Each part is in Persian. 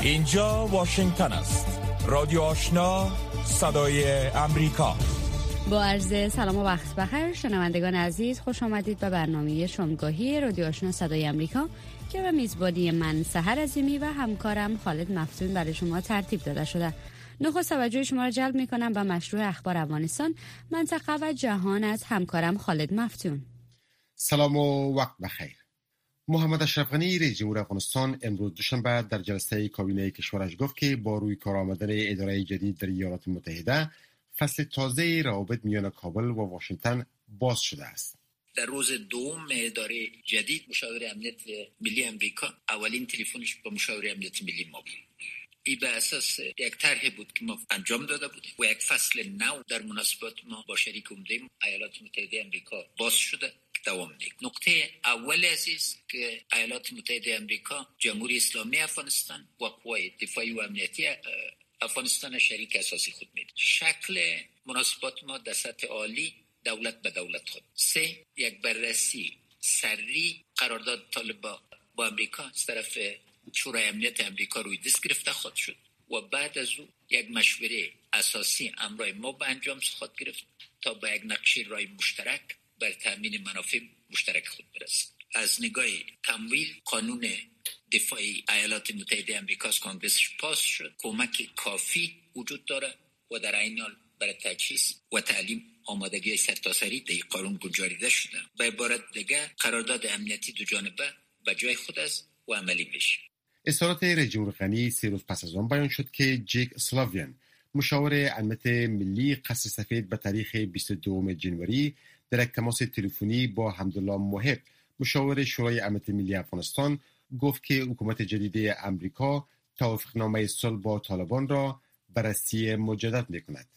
اینجا واشنگتن است. رادیو آشنا، صدای امریکا. با عرض سلام و وقت بخیر شنوندگان عزیز، خوش آمدید به برنامه شامگاهی رادیو آشنا صدای امریکا که به میزبانی من سحر عظیمی و همکارم خالد مفتون برای شما ترتیب داده شده. نخست توجه شما را جلب می‌کنم به مشروع اخبار افغانستان، منطقه و جهان از همکارم خالد مفتون. سلام و وقت بخیر. محمد اشرف غنی رئیس جمهور افغانستان امروز دوشنبه در جلسه کابینه کشورش گفت که با روی کار آمدن اداره جدید در ایالات متحده فصل تازه روابط میان کابل و واشنگتن باز شده است. در روز دوم اداره جدید مشاور امنیت ملی امریکا اولین تلفنش با مشاور امنیت ملی ما بود. این به اساس یک طرح بود که ما انجام داده بودیم و یک فصل نو در مناسبات ما با شریک عمده ایالات متحده امریکا باز شده دوام می‌یابد. نقطه اول عزیز که ایالات متحده امریکا، جمهوری اسلامی افغانستان و قوای دفاعی و امنیتی افغانستان شریک اساسی خود می‌دید. شکل مناسبات ما در سطح عالی دولت به دولت خود. 3. یک بررسی سری قرارداد طالبان با امریکا از طرف شورای امنیت امریکا روی دست گرفته خود شد و بعد از او یک مشوره اساسی امرای ما به انجام خود گرفت تا به یک نقشه رای مشترک بر تامین منافع مشترک خود برسد. از نگاه تمویل قانون دفاعی ایالات متحده امریکا از کنگرسش پاس شد. کمک کافی وجود داره و در این حال برای تجهیز و تعلیم آمادگی سرتاسری در قانون گنجانیده شده. به عبارت دیگر قرارداد امنیتی دو جانبه به جای خود است و عملی بشه. اظهارات رئیس جمهور غنی 3 روز پس از آن بیان شد که جک سلاویان، مشاور امنیت ملی قصر سفید، به تاریخ 22 ژانویه در یک تماس تلفنی با حمدالله محب، مشاور شورای امنیت ملی افغانستان، گفت که حکومت جدید امریکا توافقنامه صلح با طالبان را بررسی مجدد می‌کند.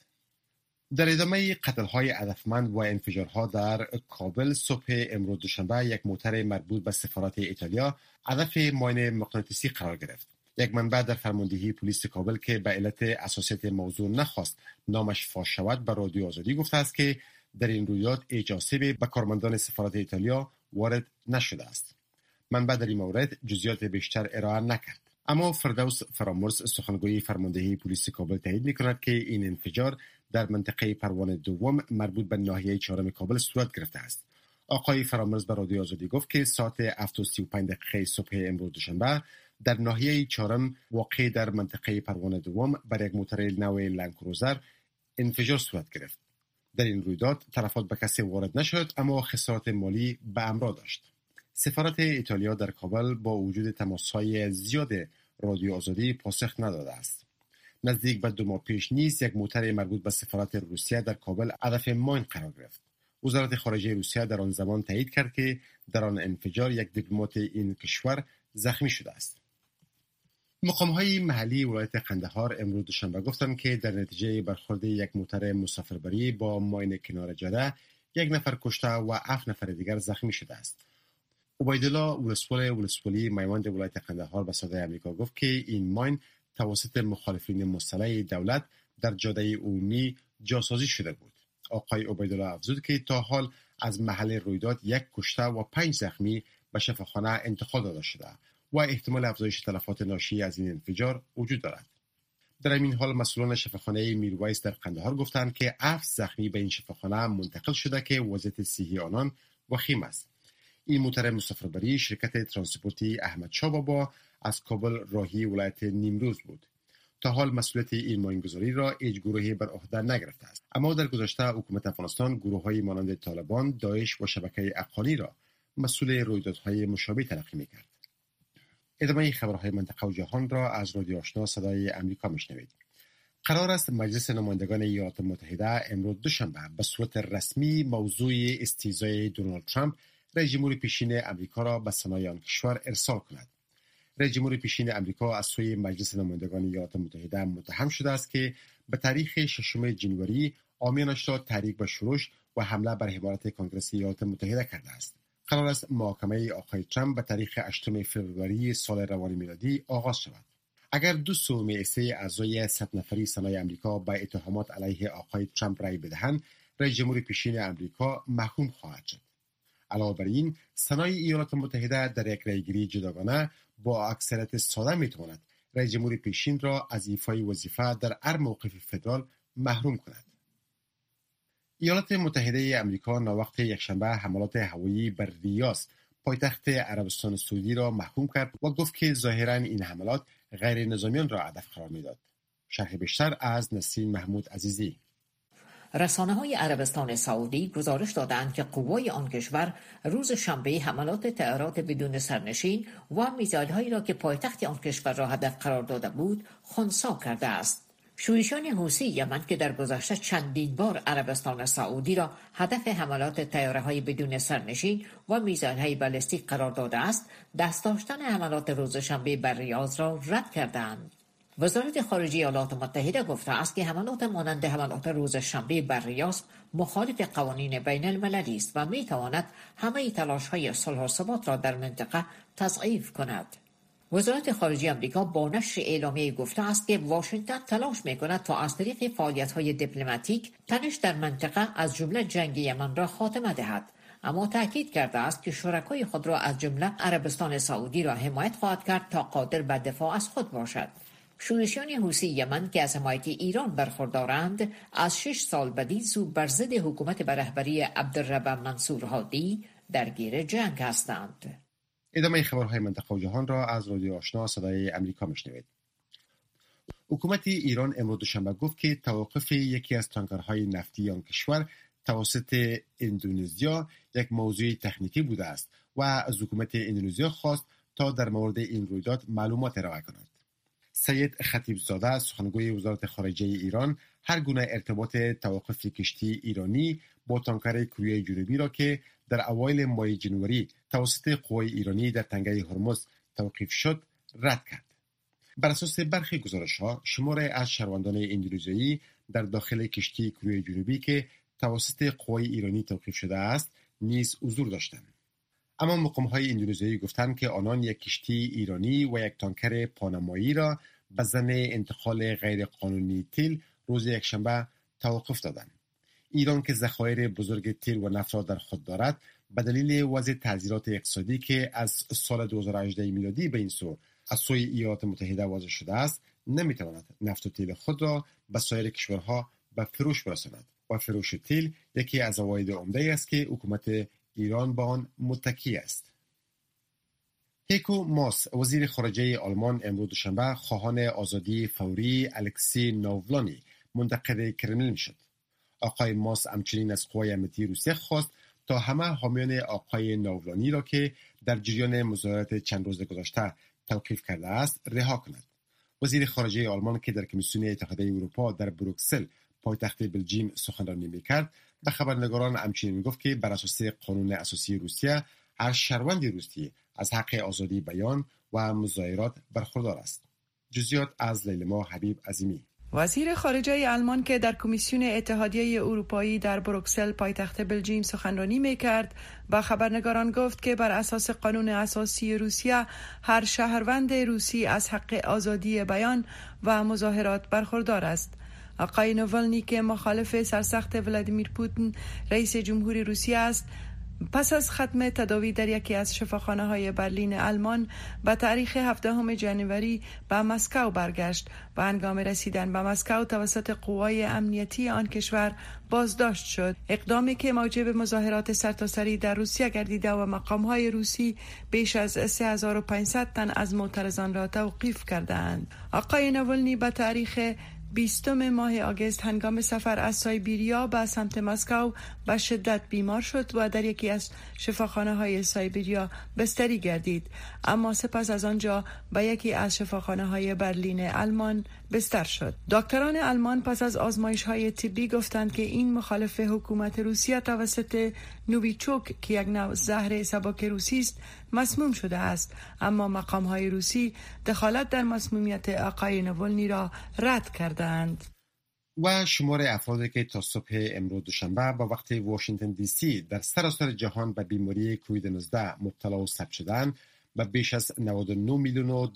در ادامه قتل‌های هدفمند و انفجارها در کابل، صبح امروز دوشنبه یک موتر مربوط به سفارت ایتالیا هدف ماین مغناطیسی قرار گرفت. یک منبع در فرماندهی پلیس کابل که به علت حساسیت موضوع نخواست نامش فاش شود به رادیو آزادی گفته است که در این رویداد هیچ آسیبی به کارمندان سفارت ایتالیا وارد نشده است. منبع در این مورد جزئیات بیشتر ارائه نکرد. اما فردوس فرامرز، سخنگوی فرماندهی پلیس کابل، تایید می‌کند که این انفجار در منطقه پروانه دوم مربوط به ناحیه 4 کابل صورت گرفته است. آقای فرامرز به رادیو آزادی گفت که ساعت 7:35 صبح امروز دوشنبه در ناحیه 4 واقع در منطقه پروانه دوم بر یک موتر نو لندکروزر انفجار صورت گرفت. در این رویداد تلفات به کسی وارد نشد، اما خسارات مالی به همراه داشت. سفارت ایتالیا در کابل با وجود تماس‌های زیاد رادیو آزادی پاسخ نداده است. نزدیک به 2 ماه پیش نیز یک موتر مربوط به سفارت روسیه در کابل هدف ماین قرار گرفت. وزارت خارجه روسیه در آن زمان تایید کرد که در آن انفجار یک دیپلمات این کشور زخمی شده است. مقام‌های محلی ولایت قندهار امروز دوشنبه گفتند که در نتیجه برخورد یک موتر مسافربری با ماین کنار جاده 1 نفر کشته و 7 نفر دیگر زخمی شده است. عبیدالله ولسوالی میوند ولایت قندهار به صدای امریکا گفت که این ماین توسط مخالفین مسلح دولت در جاده عمومی جاسازی شده بود. آقای عبیدالله افزود که تا حال از محل رویداد 1 کشته و 5 زخمی به شفاخانه انتقال داده شده و احتمال افزایش تلفات ناشی از این انفجار وجود دارد. در این حال مسئولان شفاخانه میرویس در قندهار گفتند که 7 زخمی به این شفاخانه منتقل شده که وضعیت صحی آنان وخیم است. این موتر مسافربری شرکت ترانسپورتی احمد شاه بابا از کابل راهی ولایت نیمروز بود. تا حال مسئولیت این ماینگذاری را هیچ گروهی بر عهده نگرفته است. اما در گذشته حکومت افغانستان گروه‌های مانند طالبان، داعش و شبکه افغانی را مسئول رویدادهای مشابه تلقی می‌کرد. ادامه خبرهای منطقه و جهان را از رادیو آشنا صدای امریکا میشنوید. قرار است مجلس نمایندگان ایالات متحده امروز دوشنبه به صورت رسمی موضوع استیضای دونالد ترامپ، رئیس جمهور پیشین امریکا را به سنای آن کشور ارسال کند. رئیس جمهور پیشین امریکا از سوی مجلس نمایندگان ایالات متحده متهم شده است که به تاریخ 6 ژانویه عامیانش را تحریک به شورش و حمله بر حمایت کنگره ایالات متحده کرده است. قرار است محاکمه آقای ترامپ به تاریخ 8 فوریه سال روان میلادی آغاز شود. اگر 2/3 اعضای 100 نفری سنای امریکا به اتهامات علیه آقای ترامپ رای بدهند، رئیس جمهور پیشین امریکا محکوم خواهد شد. علاوه بر این، سنای ایالات متحده در یک رایگیری جداگانه با اکثریت ساده میتواند رئیس جمهور پیشین را از ایفای وظیفه در هر موقف فدرال محروم کند. ایالات متحده آمریکا ناوقت یکشنبه حملات هوایی بر ریاض پایتخت عربستان سعودی را محکوم کرد و گفت که ظاهراً این حملات غیر نظامیان را هدف قرار میداد. شرح بیشتر از نسرین محمود عزیزی. رسانه‌های عربستان سعودی گزارش دادند که قوای آن کشور روز شنبه حملات طیارات بدون سرنشین و میزایل‌هایی را که پایتخت آن کشور را هدف قرار داده بود خنثی کرده است. شورشیان حوثی یمن که در گذشته چندین بار عربستان سعودی را هدف حملات طیاره‌های بدون سرنشین و میزایل‌های بالستیک قرار داده است، دست داشتن حملات روز شنبه بر ریاض را رد کردند. وزارت خارجه ایالات متحده گفته است که حملات مانند حملات روز شنبه بر ریاض مخالف قوانین بین المللی است و میتواند همه تلاش‌های صلح و ثبات را در منطقه تضعیف کند. وزارت خارجه آمریکا با نشر اعلامیه گفته است که واشنگتن تلاش میکند تا از طریق فعالیت‌های دیپلماتیک تنش در منطقه از جمله جنگ یمن را خاتمه دهد، اما تاکید کرده است که شرکای خود را از جمله عربستان سعودی را حمایت خواهد کرد تا قادر به دفاع از خود باشد. شورشیان حوثی یمن که از حمایت ایران برخوردارند از 6 سال بدین سو بر ضد حکومت به رهبری عبدالرب منصور هادی درگیر جنگ هستند. ادامه خبرهای منطقه و جهان را از رادیو آشنا صدای آمریکا میشنوید. حکومت ایران امروز دوشنبه گفت که توقف یکی از تانکرهای نفتی آن کشور توسط اندونزیا یک موضوع تکنیکی بوده است و از حکومت اندونزیا خواست تا در مورد این رویداد معلومات ارائه کند. سید خطیبزاده سخنگوی وزارت خارجه ایران هر گونه ارتباط توقف کشتی ایرانی با تانکر کره جنوبی را که در اوایل ماه جنوری توسط قوای ایرانی در تنگه هرمز توقیف شد رد کرد. بر اساس برخی گزارش‌ها شماری از شهروندان اندونزیایی در داخل کشتی کره جنوبی که توسط قوای ایرانی توقیف شده است نیز حضور داشتند. اما مقام‌های اندونزیایی گفتند که آنان یک کشتی ایرانی و یک تانکر پانامایی را به ظن انتقال غیرقانونی تیل روز یکشنبه توقف دادند. ایران که ذخایر بزرگ تیل و نفت را در خود دارد به دلیل وضع تعذیرات اقتصادی که از سال 2018 میلادی به این سو از سوی ایالات متحده وضع شده است نمیتواند نفت و تیل خود را به سایر کشورها به فروش برساند و فروش تیل یکی از عواید عمده است که حکومت ایران با آن متکی است. هیکو ماس وزیر خارجه آلمان امروز دوشنبه خواهان آزادی فوری الکسی ناولانی منتقد کرملین شد. آقای ماس همچنین از قوای امنیتی روسیه خواست تا همه حامیان آقای ناولانی را که در جریان مظاهرات چند روز گذشته توقیف کرده است رها کند. وزیر خارجه آلمان که در کمیسیون اتحادیه اروپا در بروکسل پایتخت بلژیم سخنرانی می‌کرد به خبرنگاران همچنین گفت که بر اساس قانون اساسی روسیه هر شهروند روسی از حق آزادی بیان و مظاهرات برخوردار است. جزئیات از لیلما حبیب عظیمی. وزیر خارجه آلمان که در کمیسیون اتحادیه اروپایی در بروکسل پایتخت بلژیم سخنرانی می‌کرد با خبرنگاران گفت که بر اساس قانون اساسی روسیه هر شهروند روسی از حق آزادی بیان و مظاهرات برخوردار است. آقای ناولنی که مخالف سرسخت ولادیمیر پوتین رئیس جمهوری روسیه است پس از ختم تداوی در یکی از شفاخانه‌های برلین آلمان به تاریخ 17 جنوری به مسکو برگشت و هنگام رسیدن به مسکو توسط قوای امنیتی آن کشور بازداشت شد. اقدامی که موجب مظاهرات سرتاسری در روسیه گردیده و مقام‌های روسی بیش از 3500 تن از معترضان را توقیف کردند. آقای ناولنی به تاریخ 20 ماه آگوست هنگام سفر از سایبریا به سمت مسکو به شدت بیمار شد و در یکی از شفاخانه‌های سایبریا بستری گردید، اما سپس از آنجا به یکی از شفاخانه‌های برلین آلمان بستر شد. دکتران آلمان پس از آزمایش‌های طبی گفتند که این مخالف حکومت روسیه توسط نوویچوک که یک نوع زهر سبک روسی است مسموم شده است، اما مقام‌های روسی دخالت در مسمومیت آقای ناولنی را رد کردند. و شمار افرادی که تا صبح امروز دوشنبه با وقت واشنگتن دی سی در سراسر جهان به بیماری کووید 19 مبتلا و ثبت شدند به بیش از 99 میلیون و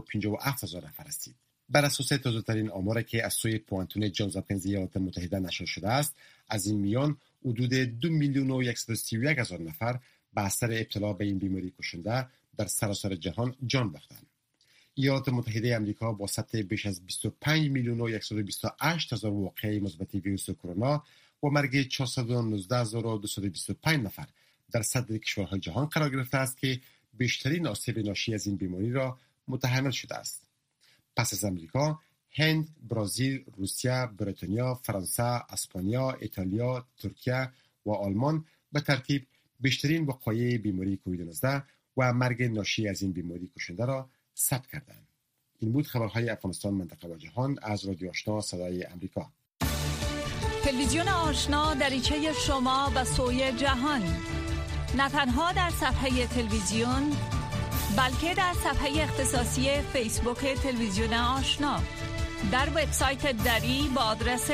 257 هزار نفر رسید. بر اساس تازه‌ترین آماری که از سوی پوانتون جانز هاپکینز ایالات متحده نشر شده است، از این میان حدود 2 میلیون و 131 هزار نفر به اثر ابتلا به این بیماری کشنده در سراسر جهان جان باختند. ایالات متحده آمریکا با سطح بیش از 25 میلیون و 128 هزار واقعه مثبت ویروس کرونا و مرگ 419,225 نفر در صدر کشورهای جهان قرار گرفته است که بیشترین آسیب ناشی از این بیماری را متحمل شده است. پس از آمریکا، هند، برزیل، روسیه، بریتانیا، فرانسه، اسپانیا، ایتالیا، ترکیه و آلمان به ترتیب بیشترین وقایع بیماری کووید 19 و مرگ ناشی از این بیماری کشنده را ثبت کردند. این بود خبرهای افغانستان، منطقه و جهان از رادیو آشنا صدای آمریکا. تلویزیون آشنا دریچه شما به سوی جهان، نه تنها در صفحه تلویزیون بلکه در صفحه اختصاصی فیسبوک تلویزیون آشنا، در وبسایت دری با آدرس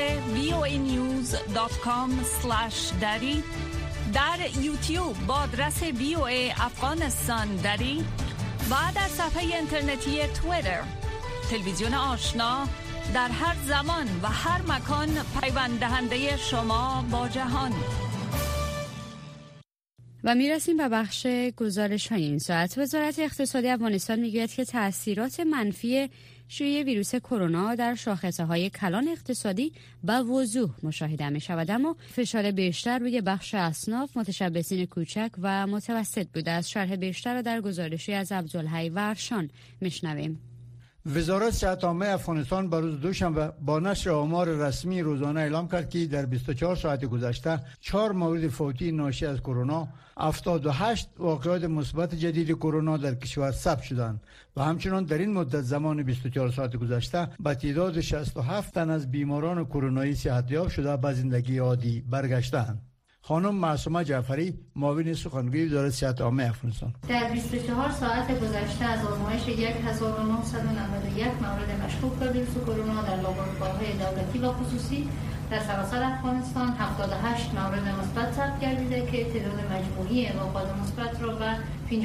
voanews.com/dari، در یوتیوب با آدرس VOA افغانستان دری و در صفحه اینترنتی توییتر. تلویزیون آشنا در هر زمان و هر مکان پیوند دهنده شما با جهان. و میرسیم به بخش گزارش های این ساعت. وزارت اقتصادی افغانستان میگوید که تأثیرات منفی شیوع ویروس کرونا در شاخصه های کلان اقتصادی به وضوح مشاهده می شود، اما فشار بیشتر روی بخش اصناف متشبثین کوچک و متوسط بوده است. شرح بیشتر را در گزارشی از عبدالحی ورشان میشنویم. وزارت صحت عامه افغانستان بر روز دوشنبه با نشر آمار رسمی روزانه اعلام کرد که در 24 ساعت گذشته 4 مورد فوتی ناشی از کرونا، 78 واقعات مثبت جدید کرونا در کشور ثبت شدند و همچنان در این مدت زمان 24 ساعت گذشته به تعداد 67 تن از بیماران کرونایی صحتیاب شده به زندگی عادی برگشتند. خانم معصومه جعفری، معاون سخنگوی وزارت صحت عامه افغانستان: در 24 ساعت گذشته از آزمایش 1991 مورد مشکوک به ویروس کرونا در لابراتوارهای دولتی و خصوصی در سراسر افغانستان 78 مورد مثبت ثبت گردیده که تعداد مجموعی واقعات مثبت را به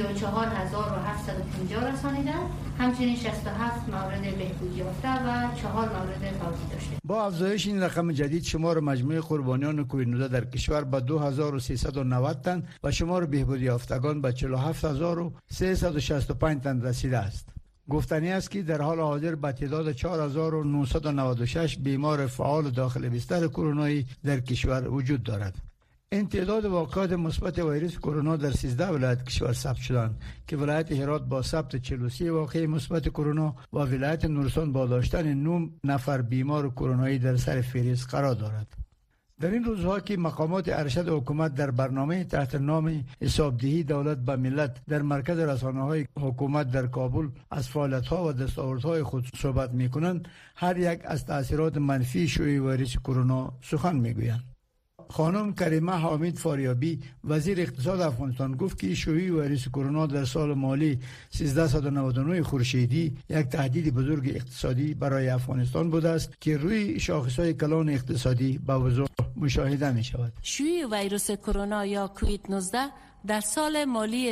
54750 رسانیده. همچنین 67 مورد بهبود یافته و 4 مورد فوتی داشته. با افزایش این رقم جدید، شمار مجموع قربانیان کووید 19 در کشور به 2390 تن و شمار بهبود یافتگان به 47365 تن رسیده است. گفتنی است که در حال حاضر به تعداد 4996 بیمار فعال داخل بستر کرونایی در کشور وجود دارد. این تعداد واقعات مثبت ویروس کرونا در 13 ولایت کشور ثبت شدند که ولایت هرات با ثبت 43 واقعه مثبت کرونا و ولایت نورستان با داشتن 9 نفر بیمار کرونایی در سر فهرست قرار دارد. در این روزها که مقامات ارشد حکومت در برنامه تحت نام حسابدهی دولت به ملت در مرکز رسانه‌های حکومت در کابل از فعالیت‌ها و دستاوردهای خود صحبت می‌کنند، هر یک از تأثیرات منفی شیوع ویروس کرونا سخن می‌گویند. خانم کریمه حامد فاریابی، وزیر اقتصاد افغانستان، گفت که شیوع ویروس کرونا در سال مالی 1399 خورشیدی یک تهدید بزرگ اقتصادی برای افغانستان بوده است که روی شاخص‌های کلان اقتصادی به وضوح مشاهده می شود. شیوع ویروس کرونا یا کووید 19 در سال مالی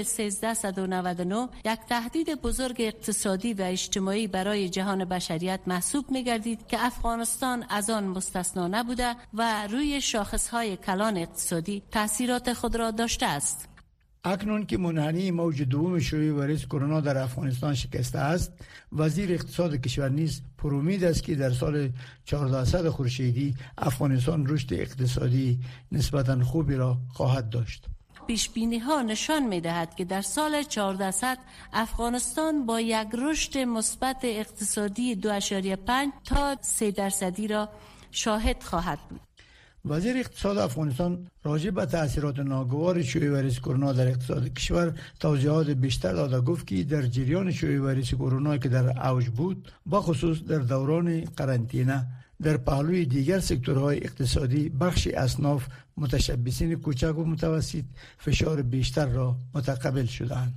1399 یک تهدید بزرگ اقتصادی و اجتماعی برای جهان بشریت محسوب می گردید که افغانستان از آن مستثنا نبوده و روی شاخصهای کلان اقتصادی تأثیرات خود را داشته است. اکنون که منحنی موج دوم شیوع ویروس کرونا در افغانستان شکسته است، وزیر اقتصاد کشور نیز پرامید است که در سال 1400 خورشیدی افغانستان رشد اقتصادی نسبتاً خوبی را خواهد داشت. پیشبینی ها نشان می دهد که در سال 1400 افغانستان با یک رشد مثبت اقتصادی 2.5 تا 3% را شاهد خواهد بود. وزیر اقتصاد افغانستان راجع به تأثیرات ناگوار شیوع ویروس کرونا در اقتصاد کشور توضیحات بیشتر داده. گفت که در جریان شیوع ویروس کرونا که در اوج بود، با خصوص در دوران قرنطینه، در پهلوی دیگر سکتورهای اقتصادی بخش اصناف متشبثین کوچک و متوسط فشار بیشتر را متقبل شدند.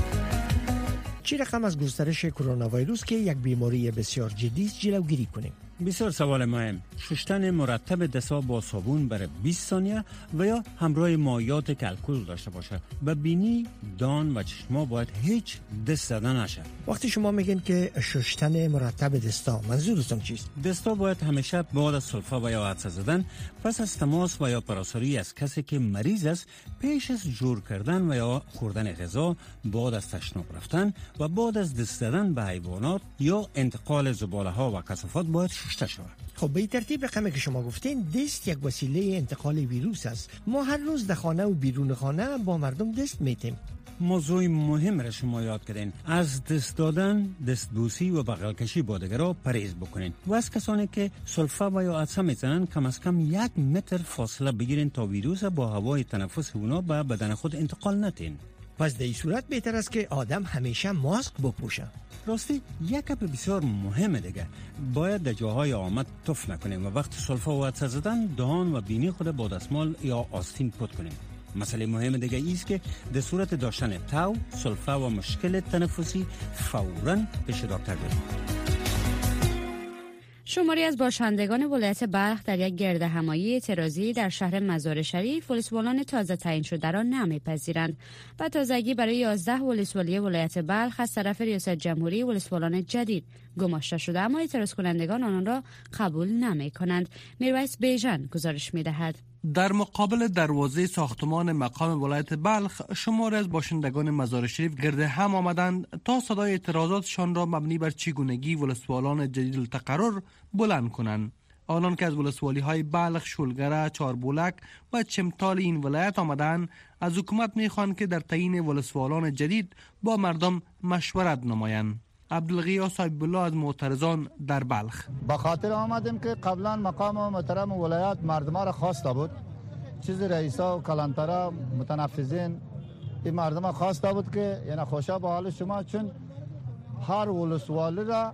چه رقم از گسترش کرونا ویروس که یک بیماری بسیار جدی است جلوگیری کنیم؟ بسیار سوال مهم. شستن مرتب دست‌ها با صابون برای 20 ثانیه و یا همراه مایعات که الکل داشته باشه. به بینی، دان و چشما باید هیچ دست زدن نشه. وقتی شما میگین که شستن مرتب دستا، منظورتون چیست؟ دستا باید همیشه بعد از سلفه و یا عدسه زدن، پس از تماس و یا پراساری از کسی که مریض است، پیش از جور کردن و یا خوردن غذا، بعد از تشناب رفتن و بعد از دست زدن به حیوانات یا انتقال زباله ها و کثافات باید شسته شود. خب به ترتیب رقمی که شما گفتین، دست یک وسیله انتقال ویروس است. ما هر روز در خانه و بیرون خانه با مردم دست میتیم. موضوع مهم را شما یاد کردین. از دست دادن، دستبوسی و بغل کشی با دیگران پرهیز بکنین و از کسانی که سلفه و یا عدسه میزنن کم از کم 1 متر فاصله بگیرین تا ویروس با هوای تنفس اونا به بدن خود انتقال ندین. پس در این صورت بهتر است که آدم همیشه ماسک بپوشه. راستی یک گپ بسیار مهمه دیگه، باید در جاهای آمد تف نکنیم و وقت سلفه و عدسه زدن دهان و بینی خود با دستمال یا آستین پاک کنیم. مسئله مهم دیگه ایست که در صورت داشتن تاو، سلفه و مشکل تنفسی فوراً پیش دکتر بریم. شماری از باشندگان ولایت بلخ در یک گردهمایی اعتراضی در شهر مزار شریف ولسوالان تازه تعیین شده را نمیپذیرند و تازگی برای 11 ولسوالی ولایت بلخ از طرف ریاست جمهوری ولسوالان جدید گماشته شده، اما اعتراض کنندگان آنان را قبول نمی کنند. میرویس بیژن گزارش می دهد. در مقابل دروازه ساختمان مقام ولایت بلخ شماری از باشندگان مزار شریف گرد هم آمدند تا صدای اعتراضاتشان را مبنی بر چگونگی ولسوالان جدید التقرر بلند کنند. آنان که از ولسوالی های بلخ، شولگره، چاربولک و چمتال این ولایت آمدند از حکومت میخواهند که در تعیین ولسوالان جدید با مردم مشورت نمایند. عبدالغیاث حبیب الله از معترضان در بلخ: با خاطر آمدیم که قبلا مقام محترم ولایت مردم را خواسته بود، چیز رئیسا و کلانترا متنفذین این مردم خواسته بود که یعنی خوشا به حال شما، چون هر ولسوالی را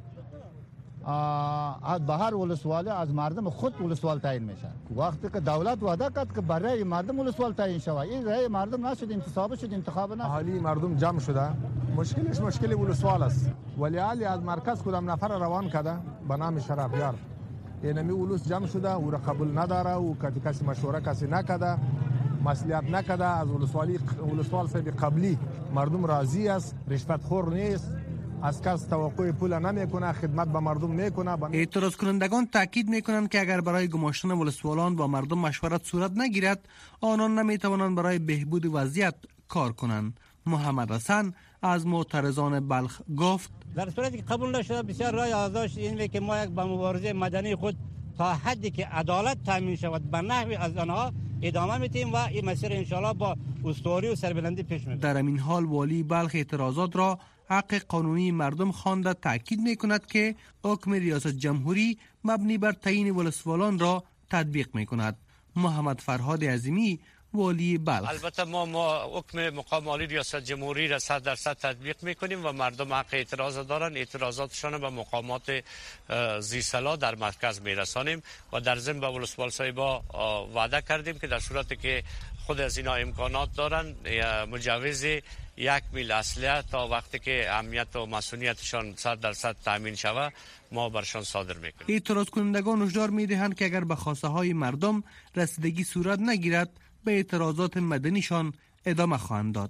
به هر ولسوالی از مردم خود ولسوال تعیین میشه. وقتی که دولت وعده کرد که برای مردم ولسوال تعیین شود، این رأی مردم نشد، انتصاب شد، انتخاب نه. اهالی مردم جمع شده، مشکلش مشکل ولسوال است. ولی علی از مرکز کدام نفر روان کرده به نام شرفیار، اینمی ولس جمع شده، او را قبول نداره و کسی مشوره کسی نکرده، مصلحت نکرده. از ولسوال صاحب قبلی مردم راضی است، رشوت خور نیست، از کس توقع پول نمیکنه، خدمت به مردم میکنه. اعتراض کنندگان تاکید میکنند که اگر برای گماشتن ولسوالان با مردم مشورت صورت نگیرد، آنان نمیتوانند برای بهبود وضعیت کار کنند. محمد حسن از معترضان بلخ گفت: در صورتی که قبول نشده بسیار رای آزادش اینه که ما یک به مبارزه مدنی خود تا حدی که عدالت تامین شود به نحوی از آنها ادامه میتیم و این مسیر انشالله با استواری و سربلندی پیش میبریم. در این حال والی بلخ اعتراضات را حق قانونی مردم خوانده تاکید میکند که حکم ریاست جمهوری مبنی بر تعیین ولسوالان را تطبیق میکند. محمد فرهاد عظیمی والی بلخ: البته ما حکم مقام عالی ریاست جمهوری را 100% تطبیق میکنیم و مردم حق اعتراض دارن، اعتراضاتشان به مقامات ذی‌صلاح در مرکز میرسانیم و در ضمن به ولسوال صاحبا وعده کردیم که در صورتی که خود از اینا امکانات دارن مجوز 1 میل اسلحه تا وقتی که امنیت و مسئولیتشان 100% تامین شود ما برشان صادر میکنیم. اعتراض کنندگان هشدار میدهند که اگر به خواسته های مردم رسیدگی صورت نگیرد به اعتراضات مدنیشان ادامه خواهند داد.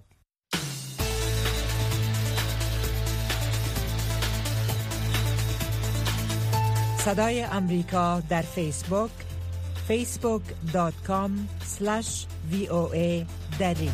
صدای امریکا در فیسبوک facebook.com/VOA دری.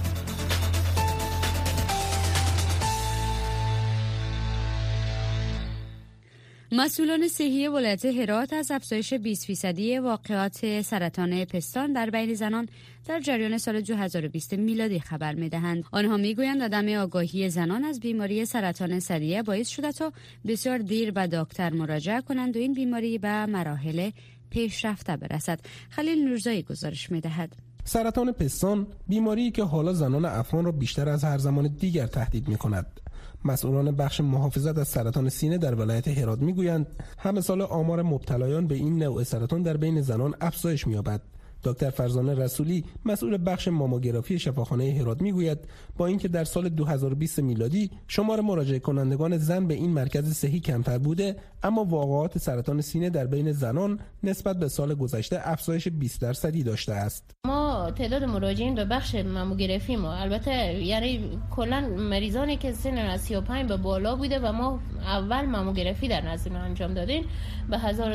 مسئولان صحی ولایت هرات از افزایش 20% واقعات سرطان پستان در بین زنان در جریان سال 2020 میلادی خبر می‌دهند. آنها می‌گویند عدم آگاهی زنان از بیماری سرطان ثدیه باعث شده تا بسیار دیر به دکتر مراجعه کنند و این بیماری به مراحل پیشرفته برسد. خلیل نورزایی گزارش می‌دهد. سرطان پستان بیماری که حالا زنان افغان را بیشتر از هر زمان دیگر تهدید می‌کند. مسئولان بخش محافظت از سرطان سینه در ولایت هرات میگویند همه سال آمار مبتلایان به این نوع سرطان در بین زنان افزایش می‌یابد. دکتر فرزانه رسولی مسئول بخش ماموگرافی شفاخانه هرات میگوید با اینکه در سال 2020 میلادی شمار مراجعه کنندگان زن به این مرکز صحی کمتر بوده، اما واقعات سرطان سینه در بین زنان نسبت به سال گذشته افزایش 20% داشته است. ما تعداد مراجعین به بخش ماموگرافی ما البته یعنی کلا مریضانی که سن از 35 به بالا بوده و ما اول ماموگرافی در نزد ما انجام دادیم، به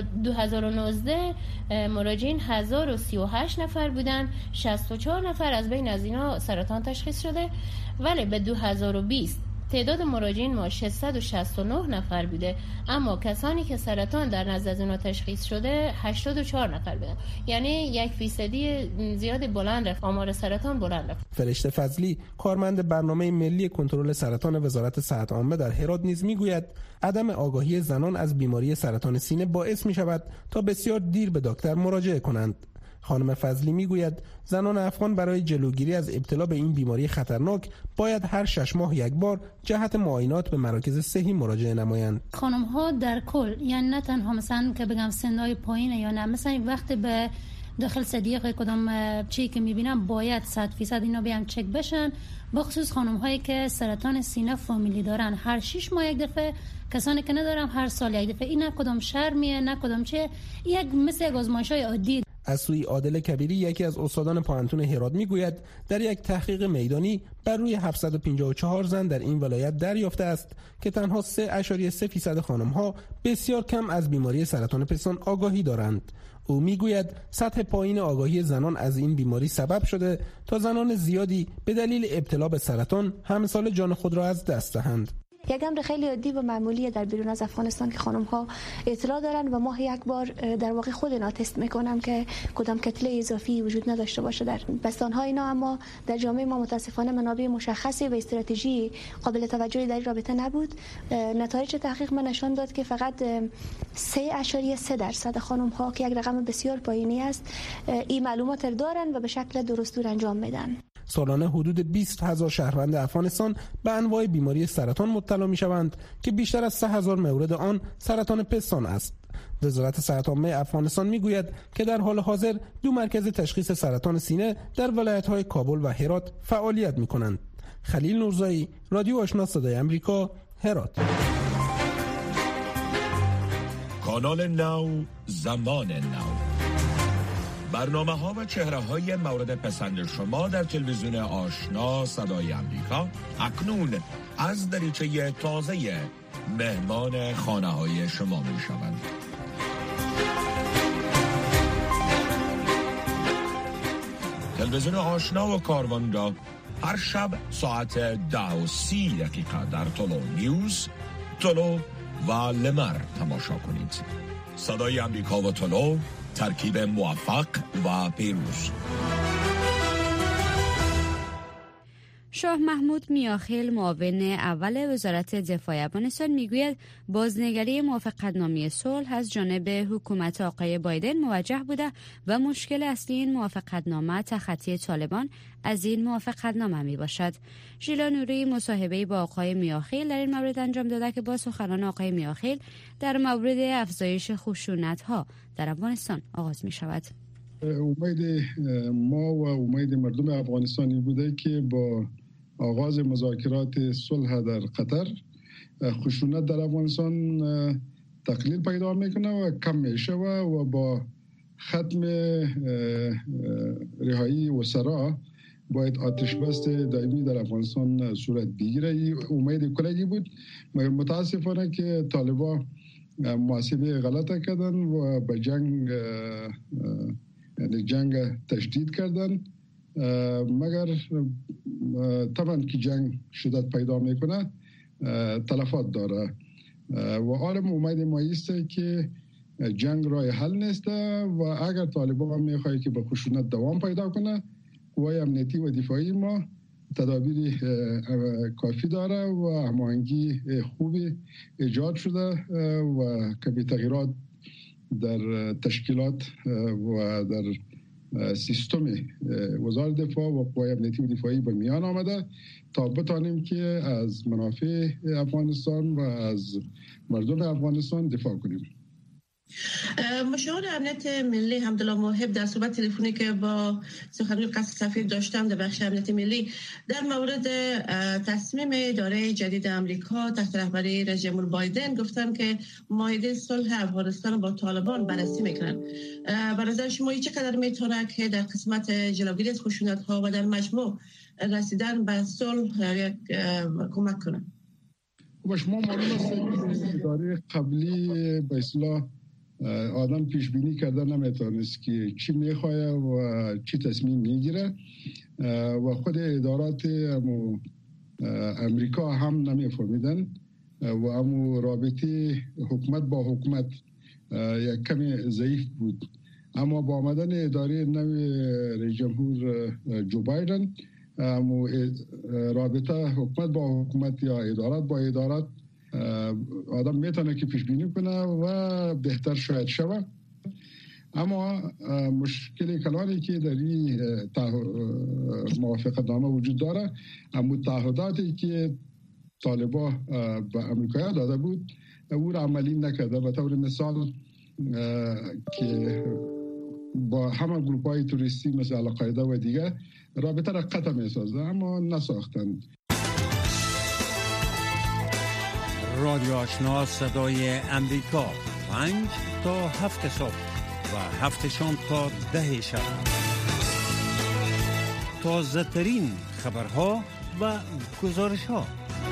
2019 مراجعین 1038 نفر بودن، 64 نفر از بین از اینا سرطان تشخیص شده، ولی به 2020 تعداد مراجعین ما 669 نفر بوده، اما کسانی که سرطان در نزد از اونا تشخیص شده 84 نفر بودن، یعنی 1% زیاد بلند رفت، آمار سرطان بلند رفت. فرشته فضلی کارمند برنامه ملی کنترل سرطان وزارت صحت عامه در هرات نیز میگوید عدم آگاهی زنان از بیماری سرطان سینه باعث می شود تا بسیار دیر به دکتر مراجعه کنند. خانم فضلی میگوید زنان افغان برای جلوگیری از ابتلا به این بیماری خطرناک باید هر 6 ماه یک بار جهت معاینات به مراکز صحی مراجعه نمایند. خانم ها در کل، یعنی نه تنها مثلا که بگم سنای پایینه یا نه، مثلا وقتی به داخل صدیق کدام چی که میبینم باید 100% اینا بیان چک بشن، بخصوص خانم هایی که سرطان سینه فامیلی دارن هر 6 ماه یک دفعه، کسانی که ندارن هر سال یک دفعه. این نه کدام شرمیه نه کدام چه، مثل یک آزمایش‌های عادی. از سوی عادل کبیری یکی از استادان پانتون هرات میگوید در یک تحقیق میدانی بر روی 754 زن در این ولایت دریافته است که تنها 3.3% خانم‌ها بسیار کم از بیماری سرطان پستان آگاهی دارند. او میگوید سطح پایین آگاهی زنان از این بیماری سبب شده تا زنان زیادی به دلیل ابتلا به سرطان همسال جان خود را از دست دهند. یک امر خیلی عادی و معمولیه در بیرون از افغانستان که خانم ها اطلاع دارن و ماه یک بار در واقع خود اینا تست میکنم که کدام کتله اضافی وجود نداشته باشه در بستان ها اینا. اما در جامعه ما متاسفانه منابع مشخصی و استراتژی قابل توجهی در این رابطه نبود. نتایج تحقیق من نشان داد که فقط 3.3% خانم ها که یک رقم بسیار پایینی است این معلومات دارن و به شکل درست انجام میدن. سالانه حدود 20,000 شهروند افغانستان به انواع بیماری سرطان مبتلا می‌شوند که بیشتر از 3,000 مورد آن سرطان پستان است. وزارت صحت عامه افغانستان میگوید که در حال حاضر 2 مرکز تشخیص سرطان سینه در ولایت‌های کابل و هرات فعالیت می‌کنند. خلیل نورزایی، رادیو آشنا صدای آمریکا، هرات. کانال نو، زمان نو. برنامه‌ها و چهره‌های مورد پسند شما در تلویزیون آشنا صدای آمریکا اکنون از دریچه تازه مهمان خانه‌های شما می‌شوند. تلویزیون آشنا و کاروان را هر شب ساعت 10:30 در تولو نیوز، تولو و لمر تماشا کنید. صدای آمریکا و تولو، ترکیب موفق و پیروز. شاه محمود میاخیل معاون اول وزارت دفاع افغانستان میگوید بازنگری موافقتنامه صلح از جانب حکومت آقای بایدن موجه بوده و مشکل اصلی این موافقتنامه تخطی طالبان از این موافقتنامه می باشد. ژیلا نوری مصاحبه‌ای با آقای میاخیل در این مورد انجام داده که با سخنان آقای میاخیل در مورد افزایش خشونت‌ها در افغانستان آغاز می شود. امید ما و امید مردم افغانستانی بوده که با آغاز مذاکرات صلح در قطر خشونت در افغانستان تقلیل پیدا میکنه و کم میشه و با ختم رهایی وزرا باید آتش بس دائمی در افغانستان صورت بگیره. امید کلی بود، مگر متاسفانه که طالبان محاسبه غلط کردن و به جنگ تشدید کردن. مگر طبعا که جنگ شدت پیدا میکنه تلفات داره و عالم امید ما است که جنگ راه حل نیست و اگر طالبان میخواد که به خشونت دوام پیدا کنه قوای امنیتی و دفاعی ما تدابیر کافی داره و هماهنگی خوبی ایجاد شده و کمی تغییرات در تشکیلات و در سیستم وزارت دفاع و قوای امنیتی و دفاعی به میان آمده تا بتانیم که از منافع افغانستان و از مردم افغانستان دفاع کنیم. مشاور امنیت ملی حمدالله موهب در صحبت تلفنی که با سخنگوی قصر سفیر داشتم در بخش امنیت ملی در مورد تصمیم اداره جدید امریکا تحت رهبری رئیس جمهور بایدن گفتن که معاهده صلح افغانستان با طالبان بررسی میکنن. به نظر شما این چقدر میتونه که در قسمت جلوگیری از خشونت‌ها و در مجموع رسیدن به صلح کمک کنه؟ باش ما معلوم است اداره قبلی به اصطلاح آدم پیش بینی کرده نمیتونست که چی میخواه و چی تصمیم میگیره و خود ادارات امریکا هم نمیفهمیدن و امو رابطه حکومت با حکومت یک کمی ضعیف بود. اما با آمدن اداره نوی رئیس جمهور جو بایدن رابطه حکومت با حکومت یا ادارات با ادارات آدم میتونه که پیش بینی کنه و بهتر شاید شوه. اما مشکل کلانی که در این موافقت نامه وجود داره، اما تعهداتی که طالبا به امریکا داده بود او را عملی نکرده. به طور مثال که با همه گروپ های توریستی مثل القاعده و دیگه رابطه را قطع میسازه اما نساختند. رادیو آشنا صدای امریکا 5 تا 7 صبح و 7 شام تا 10 شب. تازه ترین خبرها و گزارش ها.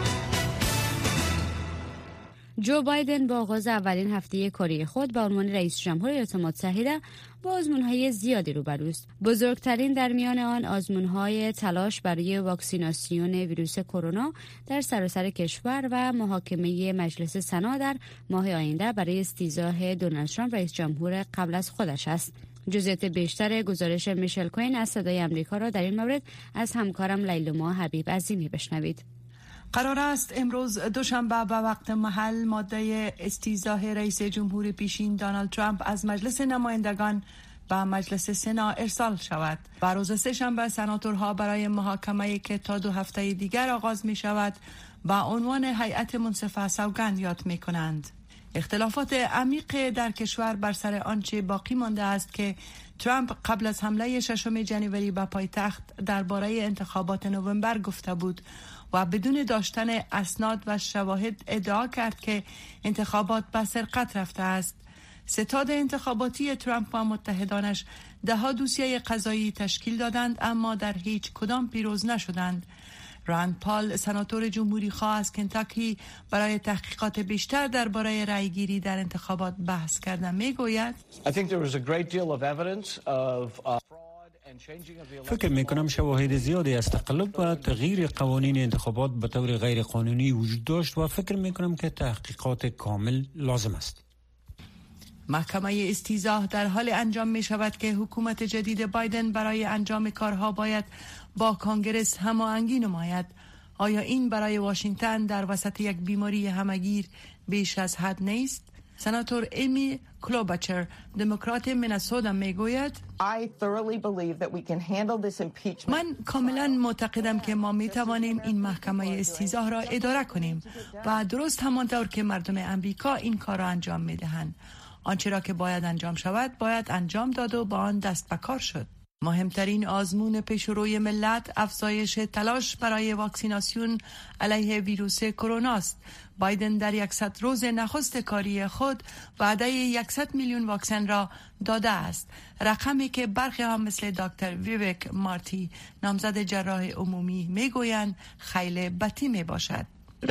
جو بایدن با آغاز اولین هفته کاری خود به عنوان رئیس جمهور ایالات متحده با آزمون‌های زیادی روبروست. بزرگترین در میان آن آزمون‌های تلاش برای واکسیناسیون ویروس کرونا در سراسر کشور و محاکمه مجلس سنا در ماه آینده برای استیضاح دونالد ترامپ رئیس جمهور قبل از خودش است. جزئیات بیشتر گزارش میشل کوین از صدای آمریکا را در این مورد از همکارم لیلما حبیب عظیمی بشنوید. قرار است امروز دوشنبه به وقت محل ماده استیضاح رئیس جمهور پیشین دونالد ترامپ از مجلس نمایندگان به مجلس سنا ارسال شود. و روز سه‌شنبه سناتورها برای محاکمه‌ای که تا 2 هفته دیگر آغاز می شود با عنوان هیئت منصفه سوگند یاد می کنند. اختلافات عمیق در کشور بر سر آنچه باقی مانده است که ترامپ قبل از حمله 6 جنوری به پایتخت درباره انتخابات نوامبر گفته بود و بدون داشتن اسناد و شواهد ادعا کرد که انتخابات به سرقت رفته است. ستاد انتخاباتی ترامپ و متحدانش 10 دوسیه قضایی تشکیل دادند اما در هیچ کدام پیروز نشدند. راند پال سناتور جمهوری خواه از کنتاکی برای تحقیقات بیشتر درباره رأیگیری در انتخابات بحث کرده میگوید فکر میکنم شواهد زیادی از تقلب و تغییر قوانین انتخابات به طور غیر قانونی وجود داشت و فکر میکنم که تحقیقات کامل لازم است. محکمه استیضاح در حال انجام می شود که حکومت جدید بایدن برای انجام کارها باید با کانگرس هماهنگی نماید. آیا این برای واشنگتن در وسط یک بیماری همگیر بیش از حد نیست؟ سناتور ایمی کلوباچر دموکرات مینسوتا میگوید من کاملا معتقدم که ما می توانیم این محکمه استیضاح را اداره کنیم و درست همانطور که مردم امریکا این کار را انجام می دهند. آنچه را که باید انجام شود باید انجام داد و با آن دست به کار شد. مهمترین آزمون پیشروی ملت افزایش تلاش برای واکسیناسیون علیه ویروس کرونا است. بایدن در 100 روز نخست کاری خود وعده 100 میلیون واکسن را داده است، رقمی که برخی ها مثل دکتر ویوک مارتی نامزد جراح عمومی میگویند خیلی بطی می باشد.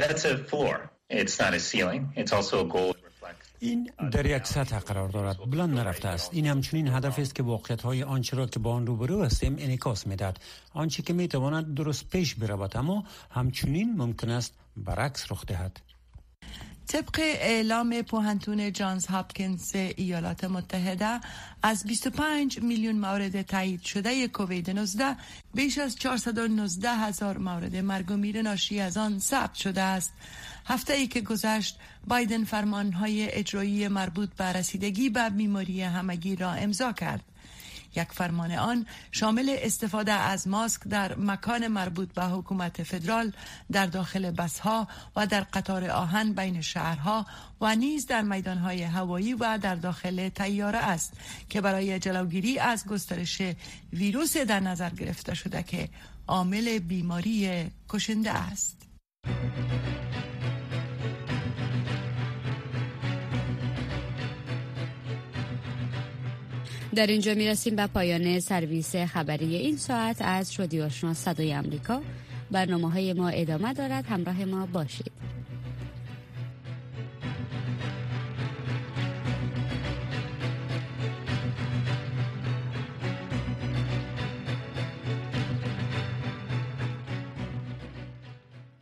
این در یک سطح قرار دارد، بلند نرفته است. این همچنین هدف است که واقعیت‌های آنچه را که با آن روبرو هستیم انعکاس می‌دهد. آنچه که می‌تواند درست پیش برود اما همچنین ممکن است برعکس رخ دهد. طبق اعلام پوهنتون جانز هاپکینز ایالات متحده از 25 میلیون مورد تایید شده کووید 19 بیش از 419,000 مورد مرگ و میر ناشی از آن ثبت شده است. هفته ای که گذشت بایدن فرمانهای اجرایی مربوط به رسیدگی به بیماری همگیر را امضا کرد. یک فرمان آن شامل استفاده از ماسک در مکان مربوط به حکومت فدرال، در داخل بسها و در قطار آهن بین شهرها و نیز در میدانهای هوایی و در داخل طیاره است که برای جلوگیری از گسترش ویروس در نظر گرفته شده که عامل بیماری کشنده است. در اینجا میرسیم به پایان سرویس خبری این ساعت از رادیو آشنا صدای آمریکا. برنامه‌های ما ادامه دارد، همراه ما باشید.